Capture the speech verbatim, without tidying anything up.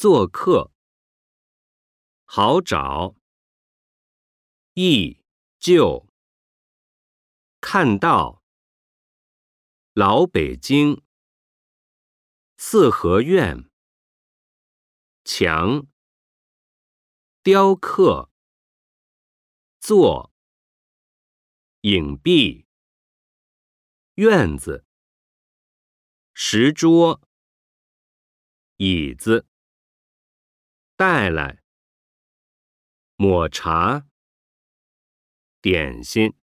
做客，好找，忆旧，看到，老北京，四合院，墙，雕刻，做，影壁，院子，石桌，椅子，带来，抹茶，点心。